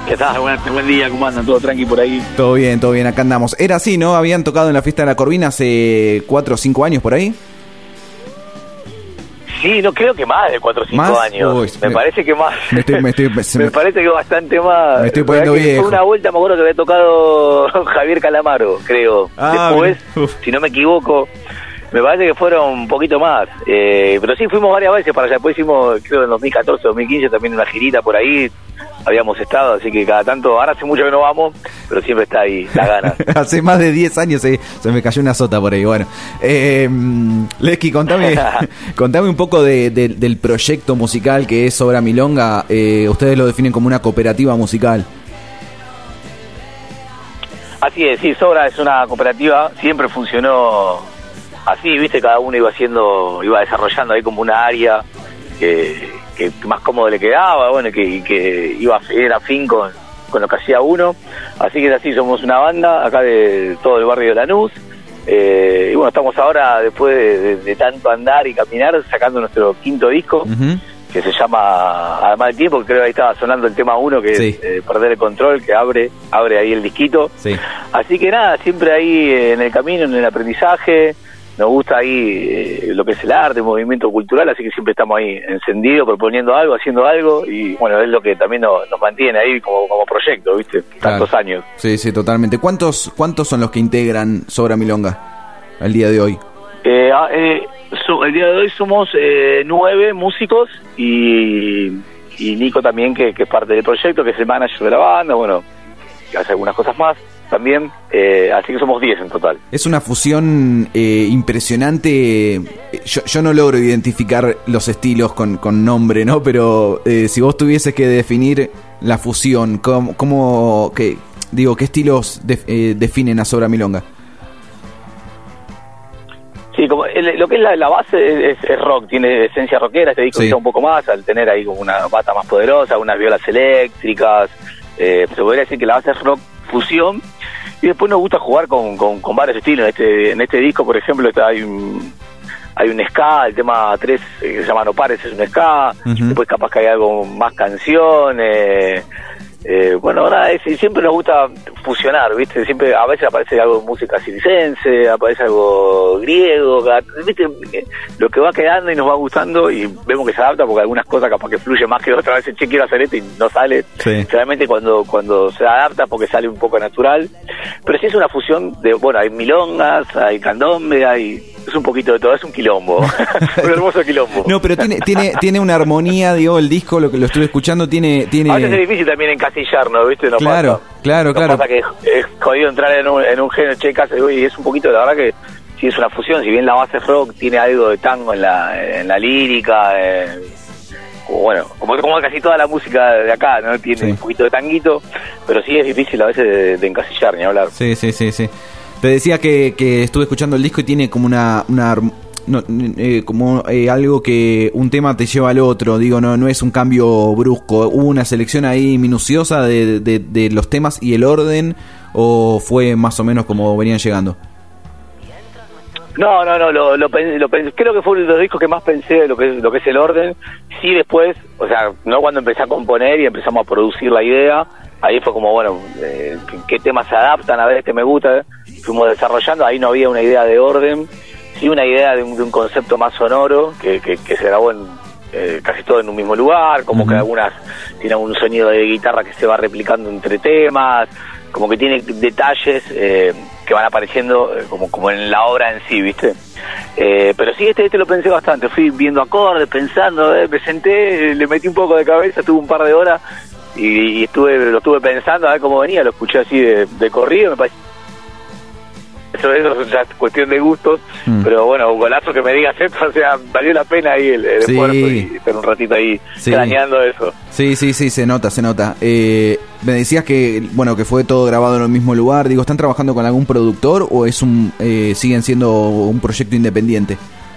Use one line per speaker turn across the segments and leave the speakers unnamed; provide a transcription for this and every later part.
¿Qué tal? Buen día, ¿cómo andan? ¿Todo tranqui por ahí?
Todo bien, acá andamos. Era así, ¿no? Habían tocado en la fiesta de la Corvina hace 4 o 5 años por ahí.
Sí, no creo que más de 4 o 5 años. Uy, me parece que más. Me parece que bastante más.
Me estoy poniendo viejo.
Fue una vuelta, me acuerdo que había tocado Javier Calamaro, creo. Después, si no me equivoco, me parece que fueron un poquito más. Pero sí, fuimos varias veces para allá. Después hicimos, creo, en 2014, 2015 también una girita por ahí. Habíamos estado, así que cada tanto, ahora hace mucho que no vamos, pero siempre está ahí la gana.
Hace más de 10 años se me cayó una sota por ahí. Bueno, Leski, contame un poco del proyecto musical que es Sobra Milonga. Ustedes lo definen como una cooperativa musical.
Así es, sí, Sobra es una cooperativa, siempre funcionó así, viste, cada uno iba desarrollando ahí como una área que más cómodo le quedaba, bueno, que era afín con lo que hacía uno. Así que es así, somos una banda acá de todo el barrio de Lanús. Y bueno, estamos ahora, después de tanto andar y caminar, sacando nuestro 5º disco, que se llama Además del Tiempo, que creo que ahí estaba sonando el tema 1, que sí, es Perder el Control, que abre ahí el disquito. Sí. Así que nada, siempre ahí en el camino, en el aprendizaje. Nos gusta ahí lo que es el arte, el movimiento cultural, así que siempre estamos ahí encendidos, proponiendo algo, haciendo algo, y bueno, es lo que también nos mantiene ahí como proyecto, ¿viste? Tantos años.
Sí, totalmente. ¿Cuántos son los que integran Sobra Milonga al día de hoy?
El día de hoy somos 9 músicos y Nico también, que es parte del proyecto, que es el manager de la banda, bueno, que hace algunas cosas más también, así que somos 10 en total.
Es una fusión impresionante. Yo no logro identificar los estilos con nombre, ¿no? Pero si vos tuvieses que definir la fusión, ¿qué estilos definen a Sobra Milonga?
Sí, como lo que es la base es rock, tiene esencia rockera, este disco un poco más, al tener ahí como una bata más poderosa, unas violas eléctricas, se podría decir que la base es rock fusión. Y después nos gusta jugar con varios estilos. En este disco, por ejemplo, hay un ska, el tema 3 que se llama No Pares, es un ska. Después capaz que hay algo más canciones. Bueno, ahora siempre nos gusta fusionar, ¿viste? Siempre, a veces aparece algo de música circense, aparece algo griego, ¿viste? Lo que va quedando y nos va gustando y vemos que se adapta, porque algunas cosas capaz que fluye más que otras. A veces, quiero hacer esto y no sale. Sí. Realmente cuando se adapta, porque sale un poco natural. Pero sí es una fusión bueno, hay milongas, hay candombe, es un poquito de todo, es un quilombo. Un hermoso quilombo.
No, pero tiene una armonía, digo, el disco, lo que lo estuve escuchando, tiene...
A veces es difícil también encasillarnos, ¿viste?
Claro.
Pasa que es jodido entrar en un género, y es un poquito, la verdad que sí es una fusión, si bien la base rock tiene algo de tango en la lírica, bueno, como casi toda la música de acá, ¿no? Tiene un poquito de tanguito, pero sí es difícil a veces de encasillar, ni hablar.
Sí. Te decía que estuve escuchando el disco y tiene como algo que un tema te lleva al otro, digo, no es un cambio brusco. ¿Hubo una selección ahí minuciosa de los temas y el orden, o fue más o menos como venían llegando?
No, lo pensé, creo que fue uno de los discos que más pensé de lo que es el orden. Sí, después, o sea, no cuando empecé a componer y empezamos a producir la idea, ahí fue como, bueno, qué temas se adaptan, a ver, me gusta, fuimos desarrollando, ahí no había una idea de orden, sí una idea de un concepto más sonoro, que se grabó casi todo en un mismo lugar, como que algunas tienen un sonido de guitarra que se va replicando entre temas, como que tiene detalles que van apareciendo como en la obra en sí, ¿viste? Pero sí, este lo pensé bastante, fui viendo acordes, pensando, me senté, le metí un poco de cabeza, tuve un par de horas y lo estuve pensando a ver cómo venía, lo escuché así de corrido, me parece. Eso ya es cuestión de gustos, pero bueno, un golazo que me digas esto, o sea, valió la pena ahí el esfuerzo y estar un ratito ahí craneando eso.
Sí, se nota. Me decías que fue todo grabado en el mismo lugar, digo, ¿están trabajando con algún productor o siguen siendo un proyecto independiente?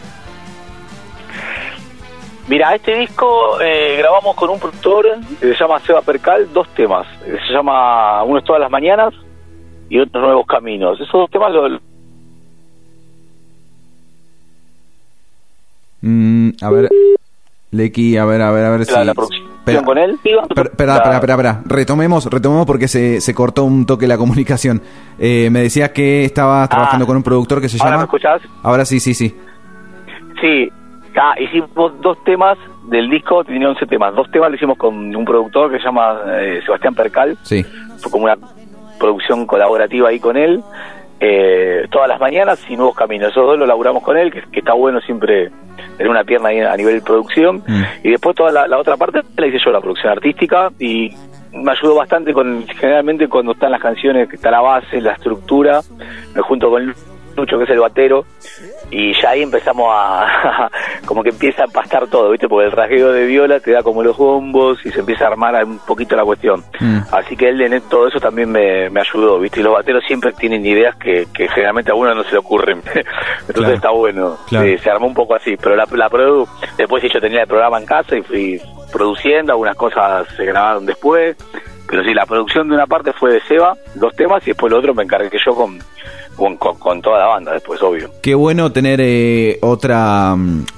Mira, este disco grabamos con un productor que se llama Seba Percal, 2 temas, se llama Uno es Todas las Mañanas y Otros Nuevos Caminos. Esos 2 temas
a ver, Lequi, a ver si...
producción con él.
Espera. Retomemos porque se cortó un toque la comunicación. Me decías que estabas trabajando con un productor que se llama...
¿Ahora me escuchás?
Ahora sí.
Sí, hicimos 2 temas del disco, tenía 11 temas. 2 temas lo hicimos con un productor que se llama Sebastián Percal.
Sí.
Fue como una producción colaborativa ahí con él. Todas las mañanas y Nuevos Caminos. Esos 2 lo laburamos con él, que está bueno siempre tener una pierna ahí a nivel de producción. Y después toda la otra parte la hice yo, la producción artística, y me ayudó bastante generalmente cuando están las canciones, que está la base, la estructura, me junto con Lucho, que es el batero, y ya ahí empezamos a como que empieza a empastar todo, ¿viste? Porque el rasgueo de viola te da como los bombos y se empieza a armar un poquito la cuestión. Así que él en todo eso también me ayudó, ¿viste? Y los bateros siempre tienen ideas que generalmente a uno no se le ocurren. Entonces claro, está bueno. Claro. Se armó un poco así, pero después sí, yo tenía el programa en casa y fui produciendo, algunas cosas se grabaron después, pero sí, la producción de una parte fue de Seba, 2 temas, y después lo otro me encargué yo con toda la banda después, obvio. Qué
bueno tener otra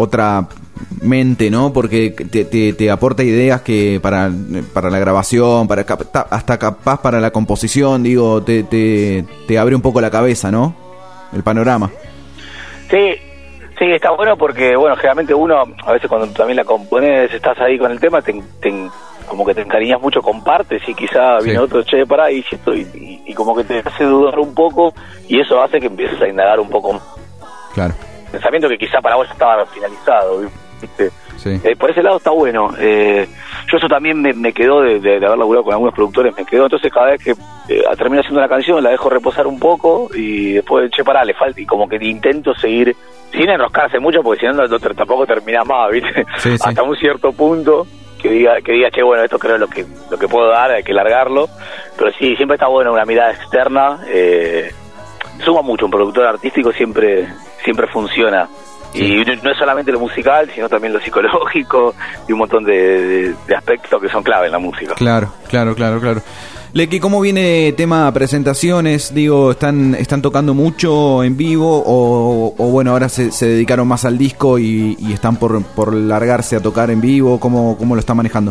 mente, ¿no? Porque te aporta ideas que para la grabación, hasta capaz para la composición, digo, te abre un poco la cabeza, ¿no? El panorama.
Sí, está bueno porque, bueno, generalmente uno, a veces cuando también la compones, estás ahí con el tema, como que te encariñas mucho con partes y quizá viene otro, pará, y como que te hace dudar un poco, y eso hace que empieces a indagar un poco.
Claro.
Pensamiento que quizá para vos estaba finalizado, ¿viste?
Sí.
Por ese lado está bueno. Yo eso también me quedó de haber laburado con algunos productores, me quedó. Entonces cada vez que termino haciendo una canción la dejo reposar un poco y después, pará, le falta, y como que intento seguir sin enroscarse mucho, porque si no tampoco terminás más, ¿viste? Sí. Hasta un cierto punto que diga, bueno, esto creo lo que puedo dar, hay que largarlo. Pero sí, siempre está bueno una mirada externa. Suma mucho, un productor artístico siempre funciona. Sí. Y no es solamente lo musical, sino también lo psicológico y un montón de aspectos que son clave en la música.
Claro. Lequi, ¿cómo viene tema presentaciones? Digo, ¿están tocando mucho en vivo o bueno, ahora se dedicaron más al disco y están por largarse a tocar en vivo? ¿Cómo lo están manejando?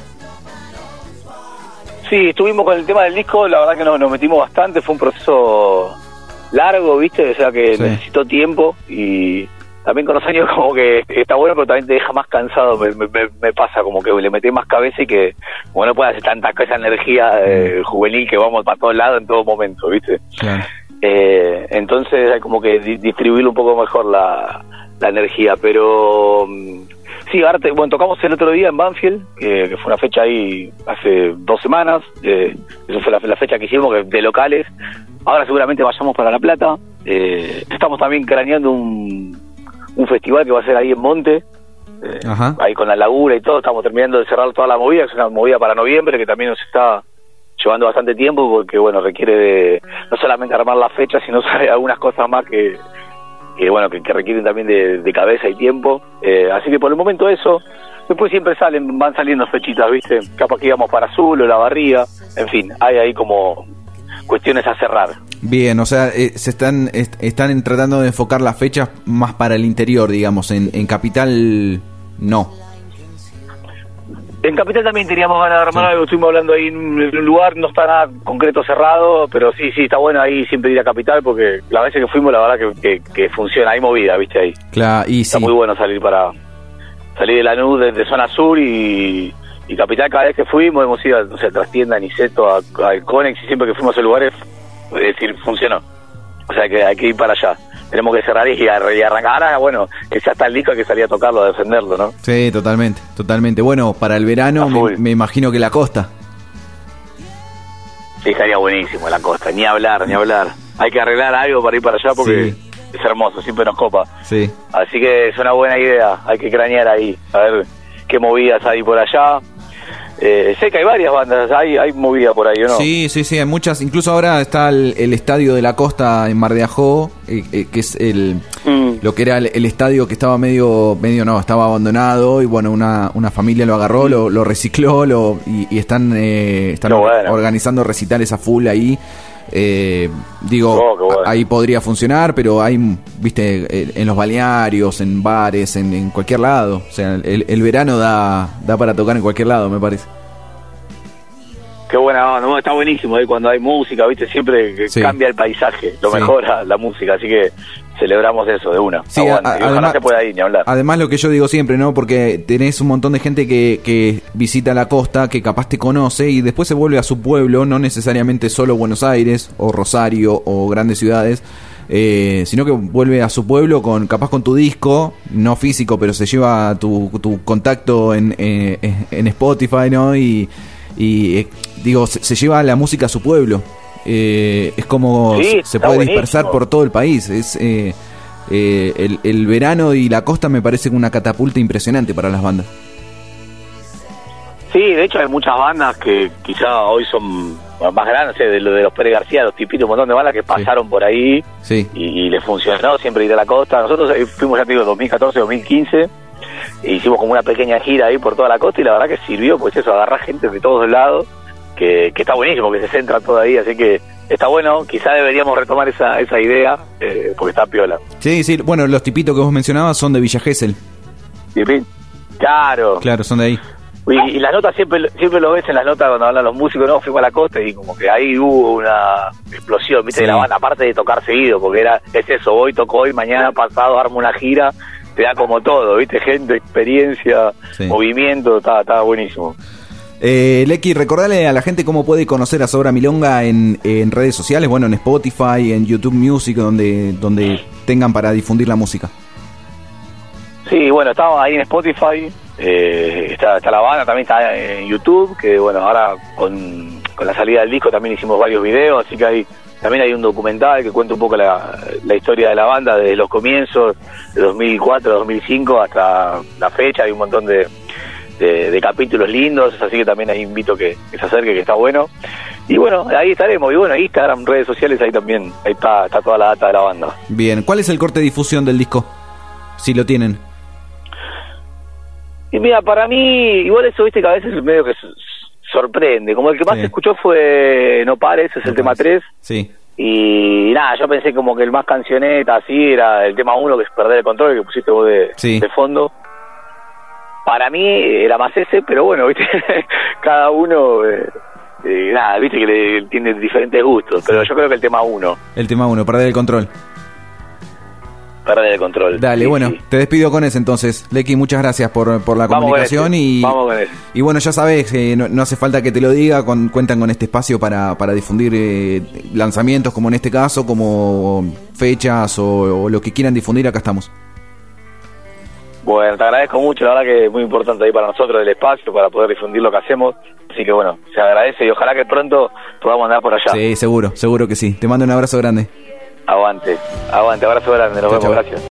Sí, estuvimos con el tema del disco, la verdad que nos metimos bastante, fue un proceso largo, ¿viste? O sea que necesitó tiempo, y también con los años como que está bueno, pero también te deja más cansado, me pasa como que le metés más cabeza y que como no puedes hacer tanta esa energía juvenil que vamos para todos lados en todo momento, ¿viste? Claro. Entonces hay como que distribuir un poco mejor la energía, pero sí, bueno, tocamos el otro día en Banfield, que fue una fecha ahí hace 2 semanas, eso fue la fecha que hicimos de locales. Ahora seguramente vayamos para La Plata. Estamos también craneando un festival que va a ser ahí en Monte, ahí con la Laguna y todo. Estamos terminando de cerrar toda la movida, es una movida para noviembre que también nos está llevando bastante tiempo, porque bueno, requiere de no solamente armar la fecha, sino algunas cosas más que requieren también de cabeza y tiempo. Así que por el momento eso. Después siempre van saliendo fechitas, ¿viste? Capaz que íbamos para Azul o La Barriga, en fin, hay ahí como cuestiones a cerrar.
Bien, o sea, están tratando de enfocar las fechas más para el interior, digamos, en Capital no.
En Capital también teníamos ganas de armar algo, estuvimos hablando ahí en un lugar, no está nada concreto cerrado, pero sí, está bueno ahí siempre ir a Capital, porque las veces que fuimos la verdad que funciona, hay movida, ¿viste? Ahí. Claro, y está muy bueno salir de Lanús, de zona sur y Capital. Cada vez que fuimos hemos ido a Trastienda, a Niceto, a Conex, y siempre que fuimos a esos lugares, es decir, funcionó. O sea que hay que ir para allá. Tenemos que cerrar y arrancar. Ahora, bueno, que ya está el disco, hay que salir a tocarlo, a defenderlo, ¿no?
Sí, totalmente. Bueno, para el verano me imagino que la costa.
Sí, estaría buenísimo la costa, ni hablar. Hay que arreglar algo para ir para allá porque es hermoso, siempre nos copa. Sí. Así que es una buena idea, hay que cranear ahí, a ver qué movidas hay por allá. Sé que hay varias bandas, hay movida por ahí, ¿o no? Sí,
hay muchas. Incluso ahora está el Estadio de la Costa en Mar de Ajó, que es lo que era el estadio que estaba estaba abandonado, y bueno, una familia lo agarró, lo recicló, y están organizando recitales a full ahí. Digo,
qué bueno.
ahí podría funcionar, pero hay, viste, en los balnearios, en bares, en cualquier lado. O sea, el verano da para tocar en cualquier lado, me parece.
Qué buena onda, está buenísimo cuando hay música, viste, siempre que
Sí.
cambia el paisaje, lo
Sí.
mejora la música, así que celebramos eso de una.
Sí,
Aguante, y ojalá
además,
se pueda ir ni hablar.
además lo que yo digo siempre, ¿no? Porque tenés un montón de gente que visita la costa, que capaz te conoce y después se vuelve a su pueblo, no necesariamente solo Buenos Aires o Rosario o grandes ciudades, sino que vuelve a su pueblo capaz con tu disco, no físico, pero se lleva tu contacto en Spotify, ¿no? Y digo, se lleva la música a su pueblo. Es como
Sí,
se
está
puede
buenísimo.
dispersar por todo el país. Es el verano y la costa me parece una catapulta impresionante para las bandas.
Sí, de hecho hay muchas bandas que quizá hoy son más grandes, de los Pérez García, los Tipitos, un montón de bandas que pasaron por ahí
Sí.
y les funcionó siempre ir a la costa. Nosotros fuimos, ya te digo, 2014, 2015, e hicimos como una pequeña gira ahí por toda la costa y la verdad que sirvió, pues eso, agarrar gente de todos lados, que está buenísimo, que se centra todo ahí, así que está bueno, quizá deberíamos retomar esa idea, porque está piola.
Sí, sí. Bueno, los tipitos que vos mencionabas son de Villa Gesell.
¿Sí? Claro.
Claro, son de ahí.
Y las notas siempre lo ves en las notas cuando hablan los músicos, no, fuimos a la costa y como que ahí hubo una explosión, viste,
Sí.
de la banda, aparte de tocar seguido, porque es eso, hoy tocó hoy, mañana pasado armo una gira, te da como todo, viste, gente, experiencia,
Sí.
movimiento, está buenísimo.
Lecky, recordale a la gente cómo puede conocer a Sobra Milonga en redes sociales, bueno, en Spotify, en YouTube Music, donde tengan para difundir la música.
Sí, bueno, estamos ahí en Spotify, está la banda, también está en YouTube, que bueno, ahora con la salida del disco también hicimos varios videos, así que también hay un documental que cuenta un poco la historia de la banda desde los comienzos, de 2004, 2005 hasta la fecha, hay un montón de capítulos lindos, así que también ahí invito que se acerque, que está bueno. Y bueno, ahí estaremos, y bueno, Instagram, redes sociales, ahí también, ahí está toda la data de la banda.
Bien, ¿cuál es el corte de difusión del disco? Si lo tienen.
Y mira, para mí, igual eso, viste, que a veces medio que sorprende. Como el que más
Sí.
se escuchó fue No Pares, es el tema 3.
Sí.
Y nada, yo pensé como que el más cancioneta, así, era el tema 1, que es Perder el Control, que pusiste vos
Sí.
de fondo. Para mí era más ese, pero bueno, viste, cada uno, nada, viste que tiene diferentes gustos. Pero yo creo que el tema 1,
El tema 1, Perder el Control.
Perder el Control.
Dale,
Sí,
bueno,
sí.
te despido con ese entonces. Lecky, muchas gracias por la
Vamos con
comunicación
ese,
y
vamos con ese.
y bueno, ya sabes, no hace falta que te lo diga, cuentan con este espacio para difundir lanzamientos como en este caso, como fechas o lo que quieran difundir, acá estamos.
Bueno, te agradezco mucho, la verdad que es muy importante ahí para nosotros el espacio, para poder difundir lo que hacemos, así que bueno, se agradece y ojalá que pronto podamos andar por allá.
Sí, seguro que sí. Te mando un abrazo grande.
Aguante, abrazo grande, nos
Chau,
vemos,
chau.
gracias.